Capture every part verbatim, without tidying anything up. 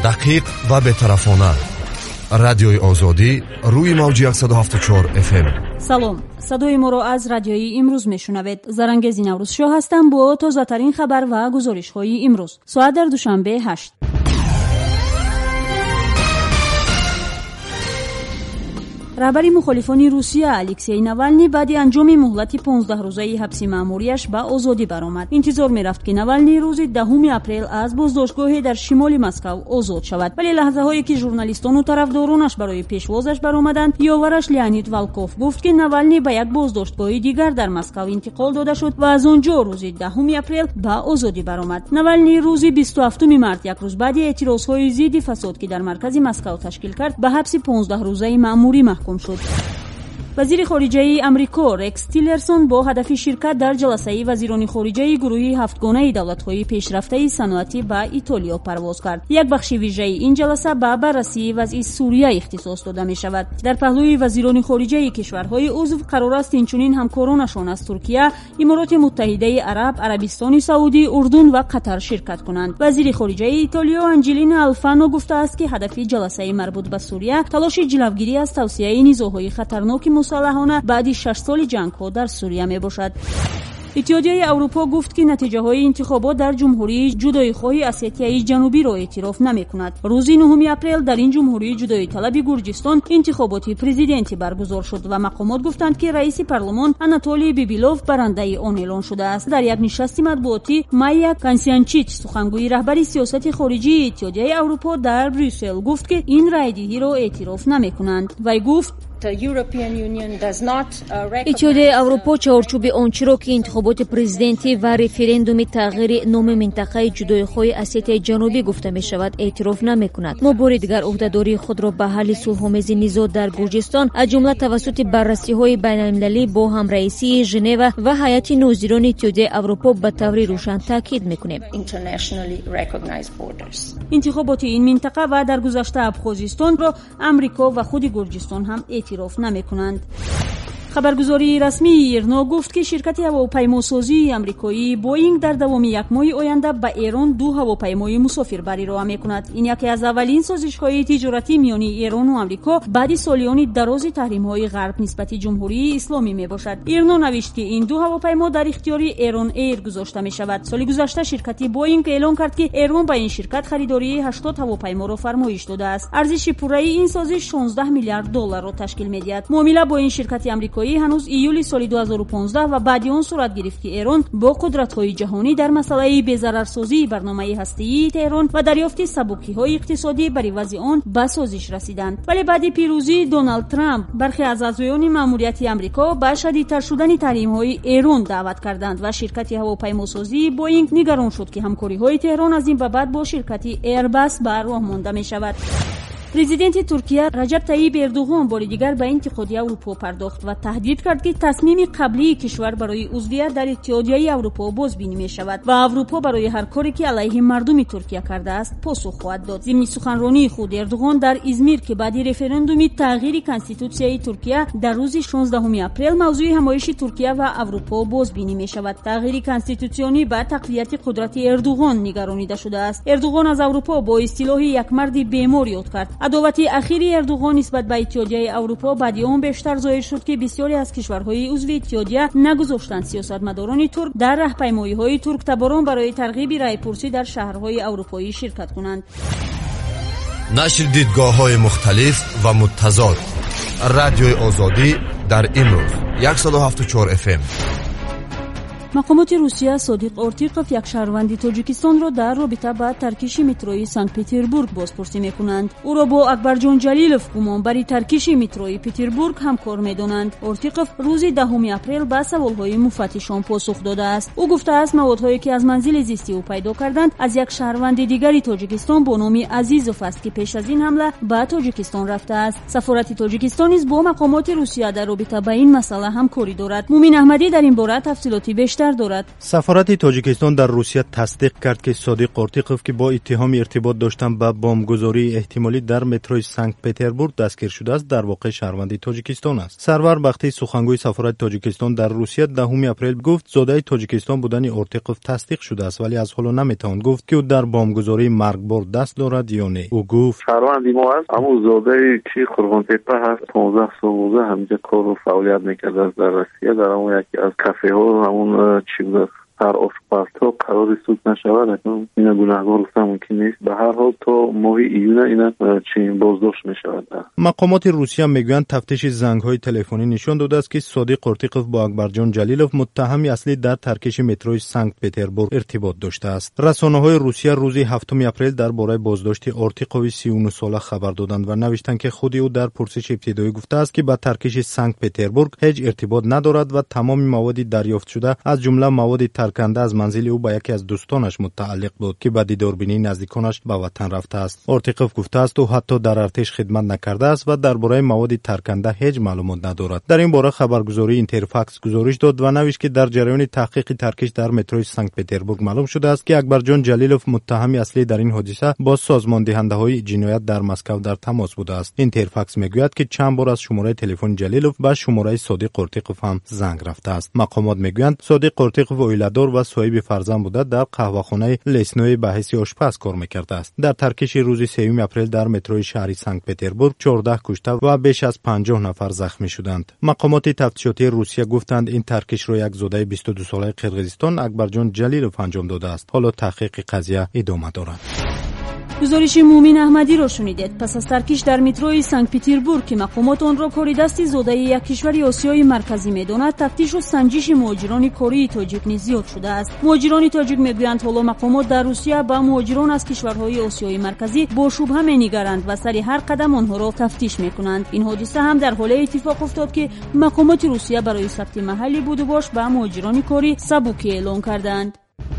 دقیق و بطرفانه. رادیوی آزادی روی موج صد و هفتاد و چهار اف ام. سلام، صدای ما را از رادیوی امروز میشنوید. زرنگز نوروز شاه هستم با تازه ترین خبر و گزارش های امروز. ساعت در دوشنبه هشت. رهبر مخالفان روسیه الکسی ناوالنی بعد انجام مهلت پانزده روزه حبس مأموریش به آزادی برآمد. انتظار می‌رفت که ناوالنی روز دهم اپریل از بازداشتگاه در شمال مسکو آزاد شود، ولی لحظه هایی که ژورنالیستان و طرفدارانش برای پیشوازش برآمدند، یاورش لیونید والکوف گفت که ناوالنی به یک بازداشتگاه دیگر در مسکو انتقال داده شد و از آنجا روز دهم اپریل به آزادی برآمد. ناوالنی روز بیست و هفتم مارس، یک روز بعد اعتراضهای ضد فساد که در مرکز مسکو تشکیل کرد، به حبس پانزده روزه مأموری محکوم شد. وزیر خارجه امریکا رکس تیلرسون با هدف شرکت در جلسه وزیران خارجه گروه هفتگانه دولت‌های پیشرفته صنعتی به ایتالیا پرواز کرد. یک بخش ویژه این جلسه به بررسی وضع سوریه اختصاص داده می شود. در پهلوی وزیران خارجه کشورهای عضو قرار است اینچنین همکارانشان از ترکیه، امارات متحده عرب، عربستان سعودی، اردن و قطر شرکت کنند. وزیر خارجه ایتالیا آنجلینا آلفانو گفته است که هدف جلسه مربوط به سوریه تلاش جلوگیری از توسعه نیزوهای خطرناک مسلحانه بعد شش سال جنگ ها در سوریه می باشد. اتحادیه اروپا گفت که نتیجه های انتخابات در جمهوری جدایی‌خواه اسیای جنوبی را اعتراف نمی کند. روز نهم اپریل در این جمهوری جدایی طلب گرجستان انتخابات پرزیدنتی برگزار شد و مقامات گفتند که رئیس پارلمان آناتولی بیبیلوف برنده آن اعلام شده است. در یک نشست مطبوعاتی مایا کانسیانچیچ، سخنگوی رهبری سیاست خارجی اتحادیه اروپا در بریسل، گفت که این رایدهی را اعتراف نمی کنند. وی گفت اتحادیه اروپا چارچوب آنچه را که انتخابات پرزیدنتی و رفراندوم تغییر نام منطقه جدایی‌خواه اسیای جنوبی گفته می شود اعتراف نمی کند. ما بار دیگر عهده‌داری خود را به حل صلح‌آمیز نزاع در گرجستان از جمله توسط بررسی‌های بین‌المللی با همرئیسی ژنو و هیئت ناظران اتحادیه اروپا به طور روشن تاکید می‌کنیم. انتخابات این منطقه و در گذشته ابخازستان را امریکا و خود گرجستان هم اعتراف نمی کنند. خبرگزاری رسمی ایرنا گفت که شرکت هواپیماسازی آمریکایی بوئینگ در دوام یک ماه آینده به ایران دو هواپیمای مسافربری راه می‌کند. این یکی از اولین سازش‌های تجارتی میان ایران و آمریکا بعد سالیان دراز تحریم‌های غرب نسبت جمهوری اسلامی میباشد. ایرنا نوشت که این دو هواپیما در اختیار ایران ایر گذاشته می‌شود. سال گذشته شرکت بوئینگ اعلام کرد که ایران با این شرکت خریداری هشتاد هواپیما را فرمایش داده است. ارزش پوره این سازش شانزده میلیارد دلار را تشکیل می‌دهد. معامله با این شرکت آمریکایی هنوز ایولی سال دو هزار و پانزده و بعد آن صورت گرفت که ایران با قدرت‌های جهانی در مسئله بی‌ضررسازی برنامه هسته‌ای تهران و دریافت سبکی‌های اقتصادی برای وضع آن به سازش رسیدند. ولی بعد پیروزی دونالد ترامپ برخی از اعضایان مأموریت آمریکا به شدیدتر شدن تحریم‌های ایران دعوت کردند و شرکت هواپیماسازی بوئینگ نگران شد که همکاری‌های تهران از این به بعد با شرکت ایرباس به راه مانده می‌شود. پرزیدنت ترکیه رجب طیب اردوغان بار دیگر به انتقاد اروپا پرداخت و تهدید کرد که تصمیم قبلی کشور برای عضویت در اتحادیه اروپا بازبینی می شود و اروپا برای هر کاری که علیه مردم ترکیه کرده است پاسخ خواهد داد. ضمن سخنرانی خود اردوغان در ازمیر که بعد رفراندوم تغییر کانستیتوسیای ترکیه در روز شانزدهم اپریل موضوع همایش ترکیه و اروپا بازبینی می شود. تغییر کانستیتوسیونی با تقویت قدرت اردوغان نگرانیده شده است. اردوغان از اروپا با اصطلاح یک مرد بیمار یاد کرد. عداوت اخیر اردوغان نسبت به اتحادیه اروپا بعد آن بیشتر ظاهر شد که بسیاری از کشورهای عضو اتحادیه نگذاشتند سیاستمداران ترک در راهپیمایی‌های ترک تباران برای ترغیب رای‌پرسی در شهرهای اروپایی شرکت کنند. نشر دیدگاه‌های مختلف و متضاد. رادیوی آزادی در امروز صد و هفتاد و چهار اف ام. مقامات روسیه صادق ارتیقوف، یک شهروند تاجیکستان را در رابطه با ترکیش متروی سنت پترزبورگ بازپرسی می‌کنند. او را با اکبرجان جلیلوف گمانبر ترکیش متروی پترزبورگ همکار می‌دانند. ارتیقوف روز دهم اپریل به سوال‌های مفتشان پاسخ داده است. او گفته است موادهایی که از منزل زیستی او پیدا کردند از یک شهروند دیگری تاجیکستان با نام عزیزوف است که پیش از این حمله به تاجیکستان رفته است. سفارت تاجیکستان نیز با مقامات روسیه در رابطه با این مسئله همکاری دارد. مومن احمدی در این باره تفصیلاتی بیشتر بیشتر دارد. سفارت تاجیکستان در روسیه تصدیق کرد که صادق قرتیقوف که با اتهام ارتباط داشتن به بمبگذاری احتمالی در متروی سنت پترزبورگ دستگیر شده است در واقع شهروند تاجیکستان است. سرور بختی سخنگوی سفارت تاجیکستان در روسیه دهم اپریل گفت زاده تاجیکستان بودن قرتیقوف تصدیق شده است ولی از حالا نمیتوان گفت که او در بمبگذاری مرگبار دست دارد یا نه. او گفت شهروندی ما است اما زاده کی قربان تپه هست پانزده سال همینجا کار و فعالیت میکرده در روسیه در اون یکی از کافه ها همون چی بود در آشپزخانه قرار سود نشود اکنون اینا گناهکار است ممکن نیست به هر حال تا ماه ایون اینا چنین بازداشت میشود. مقامات روسیه میگویند تفتیش زنگ‌های تلفنی نشان داده است که صادق قرتیقوف با اکبرجان جلیلوف متهم اصلی در ترکش متروی سنت پترزبورگ ارتباط داشته است. رسانه‌های روسیه روز هفتم اپریل درباره بازداشت قرتیقوف سی و نه ساله خبر دادند و نوشتند که خود او در پرسش ابتدایی گفته است که با ترکش سنت پترزبورگ هیچ ارتباط ندارد و تمام مواد دریافت شده از جمله مواد کنده از منزل او به یکی از دوستانش متعلق بود که به دیداربینی نزدیکانش به وطن رفته است. قرتیقوف گفته است او حتی در ارتش خدمت نکرده است و درباره مواد ترکنده هیچ معلومات ندارد. در این باره خبرگزاری اینترفاکس گزارش داد و نوشت که در جریان تحقیق ترکش در متروی سنت پترزبورگ معلوم شده است که اکبرجان جلیلوف متهم اصلی در این حادثه با سازمان دهنده‌های جنایت در مسکو در تماس بوده است. اینترفاکس میگوید که چند بار از شماره تلفن جلیلوف به شماره صادق قرتیقوف هم زنگ رفته است. مقامات میگویند صادق قرتیقوف اویلادور و صاحب فرزند بوده در قهوه‌خانه لیسنوی به حیث آشپز کار می‌کرده است. در ترکش روز سوم اپریل در متروی شهری سنت پترزبورگ چهارده کشته و بیش از پنجاه نفر زخمی شدند. مقامات تفتیشاتی روسیه گفتند این ترکش را یک زاده بیست و دو ساله قرقیزستان اکبرجان جلیلوف انجام داده است. حالا تحقیق قضیه ادامه دارد. گزارش مومین احمدی را شنیدید. پس از ترکش در متروی سنت پترزبورگ که مقامات آن را کاری دستی زاده یک کشور آسیای مرکزی می‌دانند، تفتیش و سنجش مهاجران کره تاجیک نیز زیاد شده است. مهاجران تاجیک می‌گویند حالا مقامات در روسیه با مهاجران از کشورهای آسیای مرکزی با شبهه می‌نگرند و سر هر قدم آنها را تفتیش می‌کنند. این حادثه هم در حال اتفاق افتاد که مقامات روسیه برای ثبت محلی بود و باش به مهاجران کره سبوکی اعلام کردند.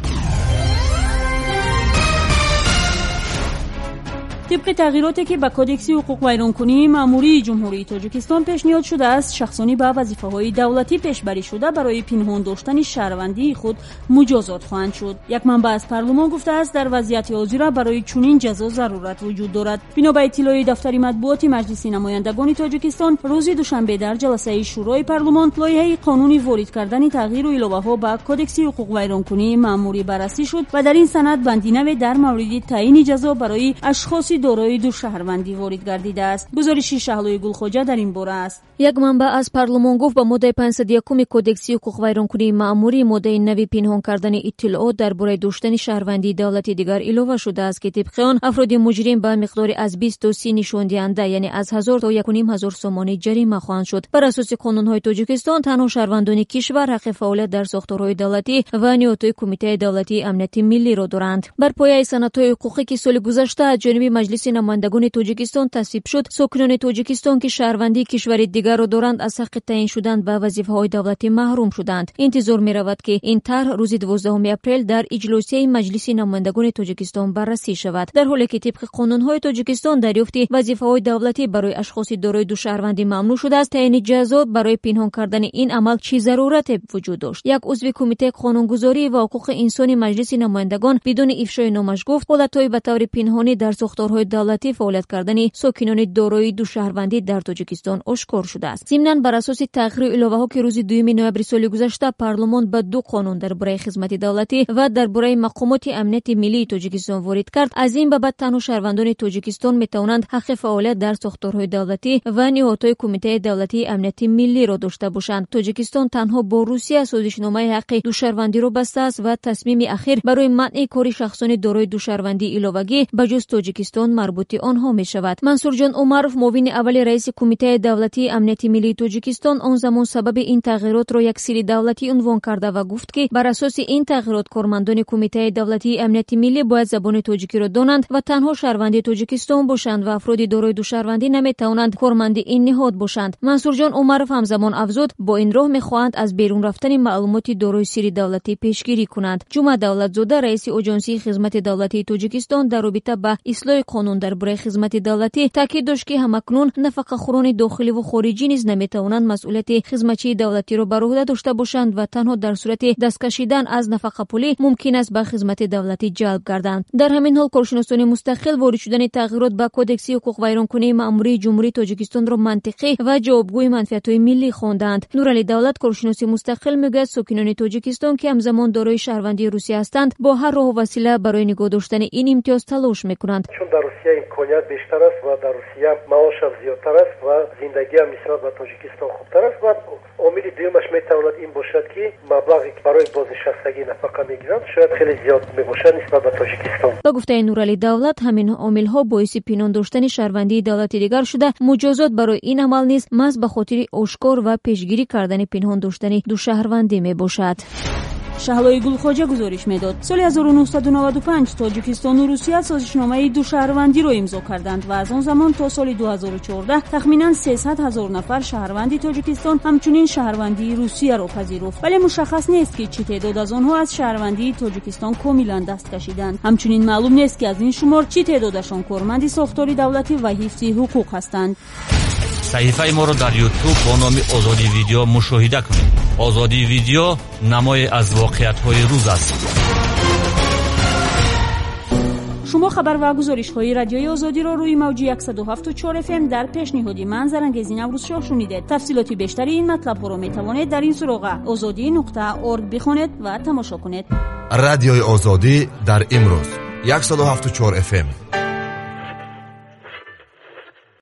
طبق تغییراتی که به کدکس حقوق ویرانکنی مأموری جمهوری تاجیکستان پیشنهاد شده است، شخصانی به وظیفه‌های دولتی پیشبری شده برای پنهان داشتن شهروندی خود مجازات خواهند شد. یک منبع از پارلمان گفته است در وضعیت حاضر برای چنین جزا ضرورت وجود دارد. بنا به اطلاع دفتر مطبوعات مجلس نمایندگان تاجیکستان روز دوشنبه در جلسه شورای پارلمان لایحه قانونی وارد کردن تغییر و الهه‌ها به کدکس حقوق ویرانکنی مأموری بررسی شد و در این سند بندی در مورد تعیین جزا برای اشخاص دارای دو شهروندی وارد گردیده است. گزارش شهلوی گلخوجه در این باره است. یک منبع از پارلمان گفت با ماده پانصد و یک کدکس حقوق ویرانکنی مأموری ماده نوی پنهان کردن اطلاعات درباره داشتن شهروندی دولتی دیگر اضافه شده است که طبق آن افراد مجرم به مقدار از بیست تا سی نشان دهنده یعنی از هزار تا یک و نیم هزار سومانی جریمه خواهند شد. بر اساس قانون‌های تاجیکستان تنها شهروندان کشور حق فعالیت در ساختارهای دولتی و نهادهای کمیته دولتی امنیت ملی را دارند. بر پایه سندهای حقوقی که سال گذشته از جانب مجلس نمایندگان تاجیکستان تصویب شد، ساکنان تاجیکستان که شهروندی کشور دیگر را دارند از حق تعیین شدن به وظیفه‌های دولتی محروم شدند. انتظار می‌رود که این طرح روز دوازدهم اپریل در اجلاسی مجلس نمایندگان تاجیکستان بررسی شود. در حالی که طبق قانون‌های تاجیکستان دریافت وظیفه‌های دولتی برای اشخاص دارای دو شهروندی ممنوع شده است، تعیین جزا برای پنهان کردن این عمل چه ضرورت وجود داشت؟ یک عضو کمیته قانونگذاری و حقوق انسانی مجلس نمایندگان بدون افشای نامش گفت حالت‌های به طور پنهانی در ساختارهای دولتی فعالیت کردن ساکنان دارای دو شهروندی در تاجیکستان آشکار شده است. ضمناً بر اساس تغییر الهه‌ها که روز دوم نوامبر سال گذشته پارلمان به دو قانون درباره خدمت دولتی و درباره مقامات امنیت ملی تاجیکستان وارد کرد، از این بابت تنها شهروندان تاجیکستان میتوانند حق فعالیت در ساختارهای دولتی و نهادهای کمیته دولتی امنیت ملی را داشته باشند. تاجیکستان تنها با روسیه سازشنامه حق دو شهروندی را بسته است و تصمیم اخیر برای منع کار شخصان دارای دو شهروندی علاوگی به جز تاجیکستان مربوط آنها می شود. منصور جان عمرов معاون اول رئیس کمیته دولتی امنیت ملی تاجیکستان آن زمان سبب این تغییرات را یک سری دولتی عنوان کرده و گفت که بر اساس این تغییرات کارمندان کمیته دولتی امنیت ملی باید زبان تاجیکی را دانند و تنها شهروندی تاجیکستان باشند و افراد دارای دو شهروندی نمی توانند کارمند این نهاد باشند. منصور جان عمرов همزمان افزود با این راه می خواهند از بیرون رفتن معلومات دارای سری دولتی پیشگیری کنند. جمعه دولتزاده رئیس اجنسی خدمت دولتی تاجیکستان در رابطه با اصلاح қонун дар бораи хизмати давлатӣ таъкид дошт ки ҳамакнун нафақахӯрони дохиливу хориҷӣ низ наметавонанд масъулияти хизматчии давлатиро бар уҳда дошта бошанд ва танҳо дар сурати даст кашидан аз нафақапулӣ мумкин аст ба хизмати давлатӣ ҷалб гарданд. дар ҳамин ҳол коршиносони мустақил ворид шудани тағйирот ба кодекси ҳуқуқвайронкунии маъмурии ҷумҳурии Тоҷикистонро мантиқӣ ва ҷавобгӯи манфиатҳои миллӣ хонданд. Нурали Давлат, коршиноси мустақил, мегӯяд сокинони Тоҷикистон ки ҳамзамон дорои шаҳрвандии Русия ҳастанд, бо ҳар роҳу васила барои нигоҳ доштани ин имтиёз талош мекунанд. чун дар Русия имконият бештар аст ва дар Русия маошам зиёдтар аст ва зиндагиам нисбат ба Тоҷикистон хубтар аст ва омили дуюмаш метавонад ин бошад ки маблағи ки барои бознишастагӣ нафақа мегиранд шояд хеле зиёд мебошад нисбат ба Тоҷикистон. Ба гуфтаи Нурали Давлат, ҳамин омилҳо боиси пинҳон доштани шаҳрвандии давлати дигар шуда, муҷозот барои ин амал низ маҳз ба хотири ошкор ва пешгирӣ кардани пинҳон доштани ду шаҳрвандӣ мебошад. шаҳлои Гулхоҷа гузориш медод. соли ҳазору нуҳсаду наваду панҷ Тоҷикистону Русия созишномаи душаҳрвандиро имзо карданд ва аз он замон то соли ду ҳазору чордаҳ тахминан сесад ҳазор нафар шаҳрванди Тоҷикистон ҳамчунин шаҳрвандии Русияро пазируфт. вале мушаххас нест ки чӣ теъдод аз онҳо аз шаҳрвандии Тоҷикистон комилан даст кашиданд. ҳамчунин маълум нест ки аз ин шумор чӣ теъдодашон корманди сохтори давлатӣ ва ҳифзи ҳуқуқ ҳастанд. саҳифаи моро дар YouTube бо номи Озоди видео мушоҳида кунед. Озоди видео намое аз воқеиятҳои рӯз аст. шумо хабар ва гузоришҳои радиои Озодиро рӯи мавҷи яксаду ҳафту чор эф эм дар пешниҳоди ман Зарангези Наврӯзшоҳ шунидед. тафсилоти бештари ин матлабҳоро метавонед дар ин суроға озоди нуқта орг бихонед ва тамошо кунед. радиои Озодӣ дар имрӯз яксаду ҳафту чор эф эм.